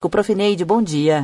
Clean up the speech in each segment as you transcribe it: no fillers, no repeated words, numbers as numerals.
O Prof. Neide, bom dia.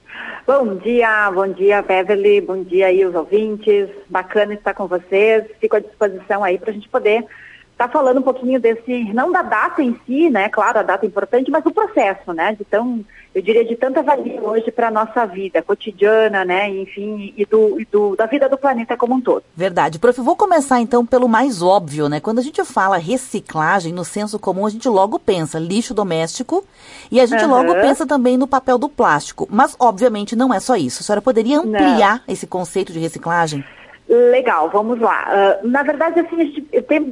Bom dia, Beverly, bom dia aí os ouvintes, bacana estar com vocês, fico à disposição aí para a gente poder estar falando um pouquinho não da data em si, né, claro, a data é importante, mas do processo, né, eu diria de tanta valia hoje para a nossa vida cotidiana, né, enfim, da vida do planeta como um todo. Verdade. Prof, vou começar então pelo mais óbvio, né, quando a gente fala reciclagem, no senso comum, a gente logo pensa lixo doméstico e a gente logo pensa também no papel do plástico, mas obviamente não é só isso. A senhora poderia ampliar esse conceito de reciclagem? Legal, vamos lá. Na verdade, assim, a gente tem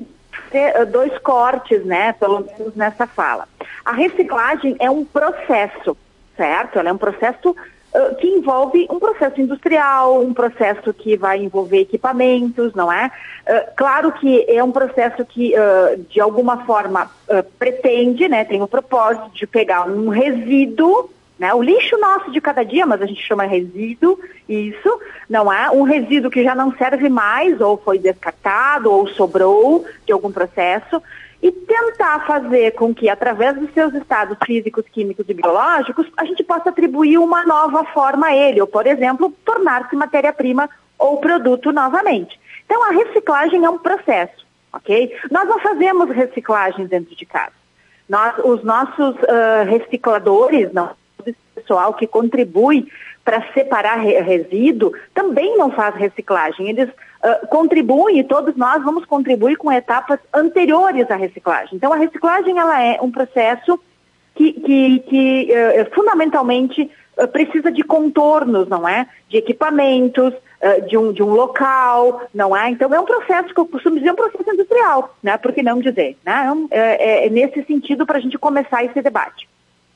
dois cortes, né, pelo menos nessa fala. A reciclagem é um processo, certo? Ela é um processo que envolve um processo industrial, um processo que vai envolver equipamentos, não é? Claro que é um processo que, de alguma forma, pretende, né, tem o propósito de pegar um resíduo, né, o lixo nosso de cada dia, mas a gente chama resíduo, isso, não é? Um resíduo que já não serve mais, ou foi descartado, ou sobrou de algum processo, e tentar fazer com que, através dos seus estados físicos, químicos e biológicos, a gente possa atribuir uma nova forma a ele, ou, por exemplo, tornar-se matéria-prima ou produto novamente. Então, a reciclagem é um processo, ok? Nós não fazemos reciclagem dentro de casa. Os nossos recicladores, pessoal que contribui para separar resíduo, também não faz reciclagem. Eles contribuem, e todos nós vamos contribuir com etapas anteriores à reciclagem. Então, a reciclagem ela é um processo que fundamentalmente precisa de contornos, não é? De equipamentos, de um local, não é? Então, é um processo que eu costumo dizer, um processo industrial, né? Por que não dizer, né? É nesse sentido para a gente começar esse debate.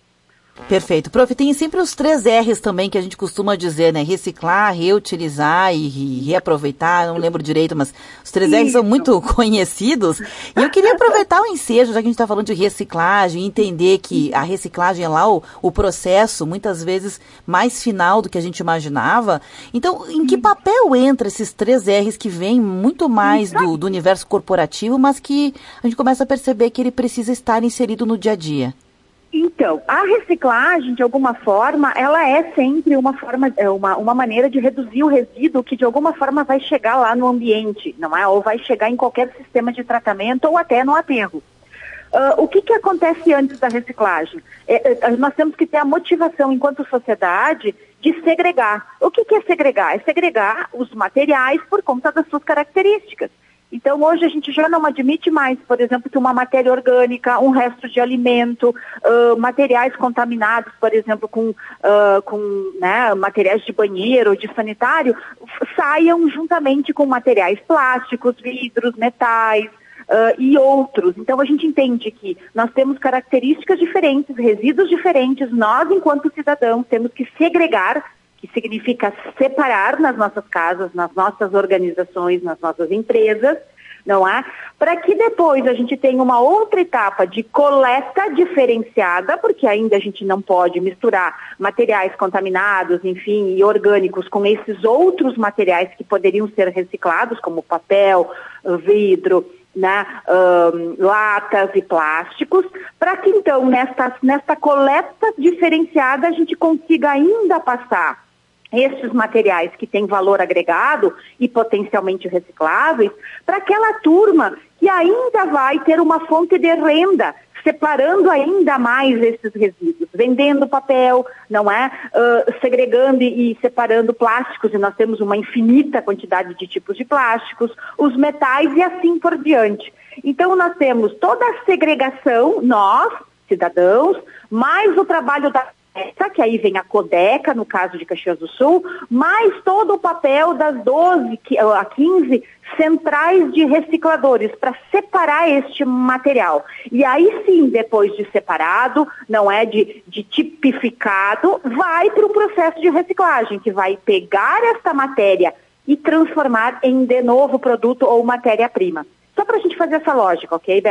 Perfeito. Prof, tem sempre os 3 R's também que a gente costuma dizer, né? Reciclar, reutilizar e reaproveitar, não lembro direito, mas os 3 R's são muito conhecidos. E eu queria aproveitar o ensejo, já que a gente está falando de reciclagem, entender que a reciclagem é lá o processo, muitas vezes, mais final do que a gente imaginava. Então, em que papel entra esses 3 R's que vêm muito mais do universo corporativo, mas que a gente começa a perceber que ele precisa estar inserido no dia a dia? Então, a reciclagem, de alguma forma, ela é sempre uma maneira de reduzir o resíduo que, de alguma forma, vai chegar lá no ambiente, não é? Ou vai chegar em qualquer sistema de tratamento ou até no aterro. O que acontece antes da reciclagem? Nós temos que ter a motivação, enquanto sociedade, de segregar. O que é segregar? É segregar os materiais por conta das suas características. Então, hoje a gente já não admite mais, por exemplo, que uma matéria orgânica, um resto de alimento, materiais contaminados, por exemplo, com materiais de banheiro ou de sanitário, saiam juntamente com materiais plásticos, vidros, metais e outros. Então, a gente entende que nós temos características diferentes, resíduos diferentes, nós, enquanto cidadãos, temos que segregar, que significa separar nas nossas casas, nas nossas organizações, nas nossas empresas, não é? Para que depois a gente tenha uma outra etapa de coleta diferenciada, porque ainda a gente não pode misturar materiais contaminados, enfim, e orgânicos com esses outros materiais que poderiam ser reciclados, como papel, vidro, né, latas e plásticos, para que então nesta coleta diferenciada a gente consiga ainda passar estes materiais que têm valor agregado e potencialmente recicláveis para aquela turma que ainda vai ter uma fonte de renda, separando ainda mais esses resíduos, vendendo papel, não é? Segregando e separando plásticos, e nós temos uma infinita quantidade de tipos de plásticos, os metais e assim por diante. Então nós temos toda a segregação, nós, cidadãos, mais o trabalho da que aí vem a Codeca, no caso de Caxias do Sul, mais todo o papel das 12 a 15 centrais de recicladores para separar este material. E aí sim, depois de separado, não é de tipificado, vai para o processo de reciclagem, que vai pegar esta matéria e transformar em de novo produto ou matéria-prima. Só para a gente fazer essa lógica, ok, Beverly?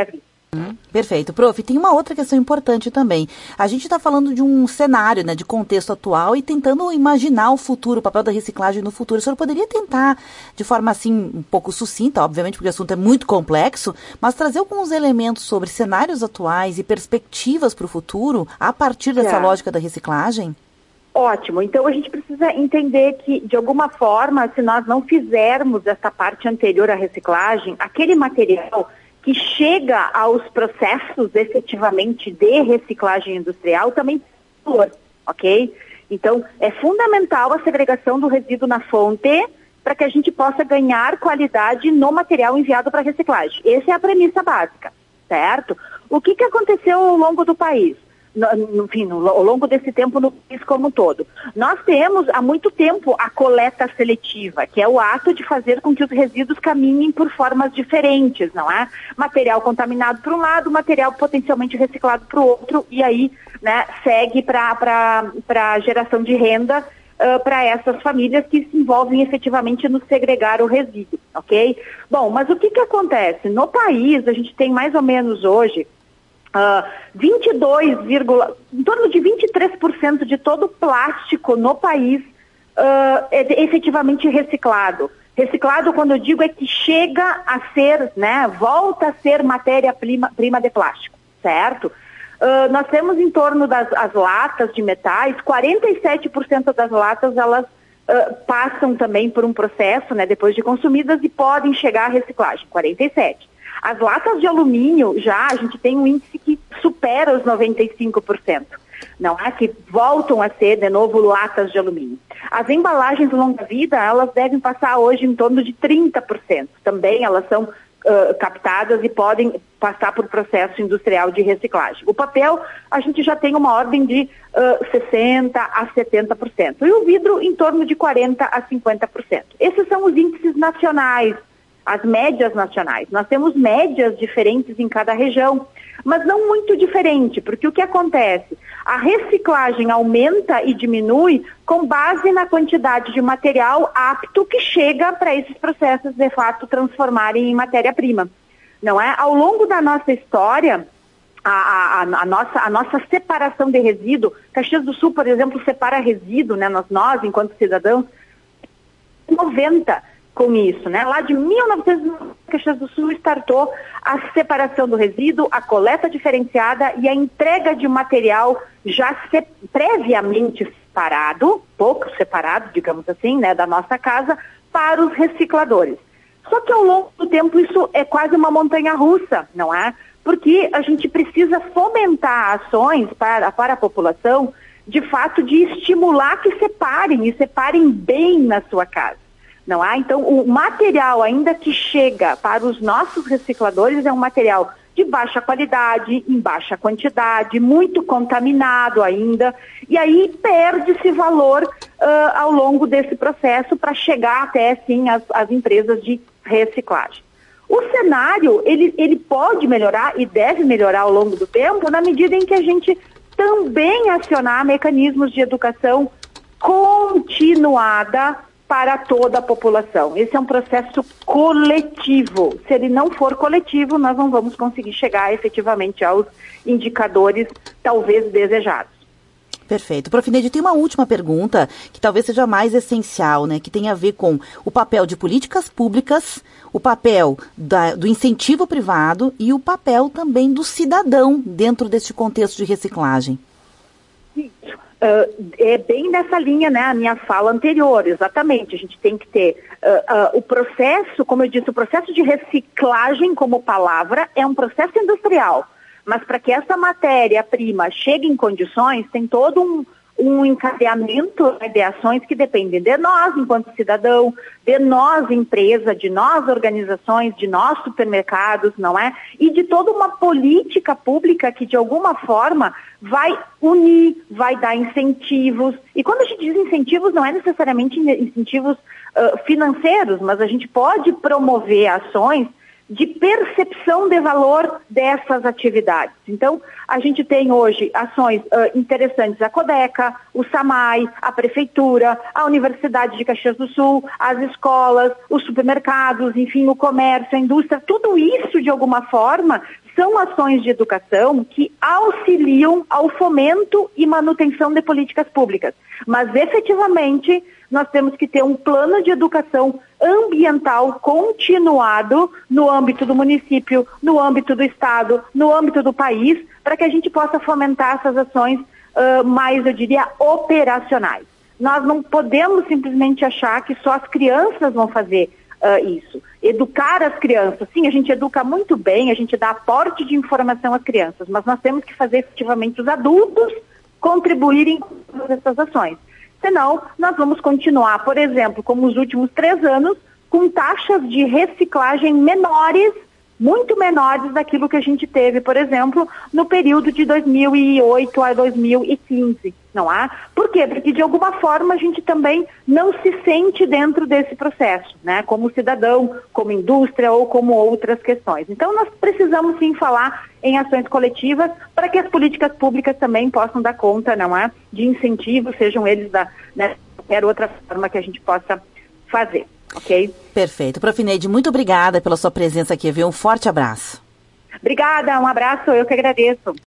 Perfeito. Prof, tem uma outra questão importante também. A gente está falando de um cenário, né, de contexto atual e tentando imaginar o futuro, o papel da reciclagem no futuro. O senhor poderia tentar, de forma assim, um pouco sucinta, obviamente, porque o assunto é muito complexo, mas trazer alguns elementos sobre cenários atuais e perspectivas para o futuro a partir dessa lógica da reciclagem? Ótimo. Então, a gente precisa entender que, de alguma forma, se nós não fizermos essa parte anterior à reciclagem, aquele material que chega aos processos efetivamente de reciclagem industrial também tem valor, ok? Então, é fundamental a segregação do resíduo na fonte para que a gente possa ganhar qualidade no material enviado para reciclagem. Essa é a premissa básica, certo? O que aconteceu ao longo do país? Ao longo desse tempo no país como um todo. Nós temos há muito tempo a coleta seletiva, que é o ato de fazer com que os resíduos caminhem por formas diferentes, não é? Material contaminado para um lado, material potencialmente reciclado para o outro, e aí, né, segue para geração de renda para essas famílias que se envolvem efetivamente no segregar o resíduo, ok? Bom, mas o que acontece? No país, a gente tem mais ou menos hoje em torno de 23% de todo o plástico no país é efetivamente reciclado. Reciclado, quando eu digo, é que chega a ser, né, volta a ser matéria-prima de plástico, certo? Nós temos em torno das latas de metais, 47% das latas, elas passam também por um processo, né, depois de consumidas, e podem chegar à reciclagem, 47%. As latas de alumínio, a gente tem um índice que supera os 95%, não é? Que voltam a ser, de novo, latas de alumínio. As embalagens de longa vida, elas devem passar hoje em torno de 30%. Também elas são captadas e podem passar por processo industrial de reciclagem. O papel, a gente já tem uma ordem de 60% a 70%. E o vidro, em torno de 40% a 50%. Esses são os índices nacionais, as médias nacionais. Nós temos médias diferentes em cada região, mas não muito diferente, porque o que acontece? A reciclagem aumenta e diminui com base na quantidade de material apto que chega para esses processos, de fato, transformarem em matéria-prima. Não é? Ao longo da nossa história, a nossa separação de resíduo, Caxias do Sul, por exemplo, separa resíduo, né, nós enquanto cidadãos, 90 com isso, né? Lá de 1990, Caxias do Sul startou a separação do resíduo, a coleta diferenciada e a entrega de material já previamente separado, pouco separado, digamos assim, né, da nossa casa, para os recicladores. Só que ao longo do tempo isso é quase uma montanha-russa, não é? Porque a gente precisa fomentar ações para a população, de fato, de estimular que separem e separem bem na sua casa. Não é? Então, o material ainda que chega para os nossos recicladores é um material de baixa qualidade, em baixa quantidade, muito contaminado ainda, e aí perde-se valor ao longo desse processo para chegar até, sim, as empresas de reciclagem. O cenário, ele pode melhorar e deve melhorar ao longo do tempo, na medida em que a gente também acionar mecanismos de educação continuada para toda a população. Esse é um processo coletivo. Se ele não for coletivo, nós não vamos conseguir chegar efetivamente aos indicadores talvez desejados. Perfeito. Prof. Neide, tem uma última pergunta que talvez seja mais essencial, né? Que tem a ver com o papel de políticas públicas, o papel do incentivo privado e o papel também do cidadão dentro deste contexto de reciclagem. Isso. É bem nessa linha, né, a minha fala anterior, exatamente. A gente tem que ter o processo, como eu disse, o processo de reciclagem como palavra é um processo industrial, mas para que essa matéria-prima chegue em condições, tem todo um encadeamento, né, de ações que dependem de nós, enquanto cidadão, de nós, empresa, de nós, organizações, de nós, supermercados, não é? E de toda uma política pública que, de alguma forma, vai unir, vai dar incentivos. E quando a gente diz incentivos, não é necessariamente incentivos financeiros, mas a gente pode promover ações de percepção de valor dessas atividades. Então, a gente tem hoje ações interessantes, a Codeca, o SAMAI, a Prefeitura, a Universidade de Caxias do Sul, as escolas, os supermercados, enfim, o comércio, a indústria, tudo isso, de alguma forma, são ações de educação que auxiliam ao fomento e manutenção de políticas públicas. Mas, efetivamente, nós temos que ter um plano de educação ambiental continuado no âmbito do município, no âmbito do estado, no âmbito do país, para que a gente possa fomentar essas ações mais, eu diria, operacionais. Nós não podemos simplesmente achar que só as crianças vão fazer isso. Educar as crianças, sim, a gente educa muito bem, a gente dá aporte de informação às crianças, mas nós temos que fazer efetivamente os adultos contribuírem com todas essas ações. Senão, nós vamos continuar, por exemplo, como os últimos 3 anos, com taxas de reciclagem menores, muito menores daquilo que a gente teve, por exemplo, no período de 2008 a 2015, não é? Por quê? Porque, de alguma forma, a gente também não se sente dentro desse processo, né? Como cidadão, como indústria ou como outras questões. Então, nós precisamos, sim, falar em ações coletivas para que as políticas públicas também possam dar conta, não é? De incentivos, sejam eles qualquer outra forma que a gente possa fazer. Ok? Perfeito. Prof. Neide, muito obrigada pela sua presença aqui, viu? Um forte abraço. Obrigada, um abraço, eu que agradeço.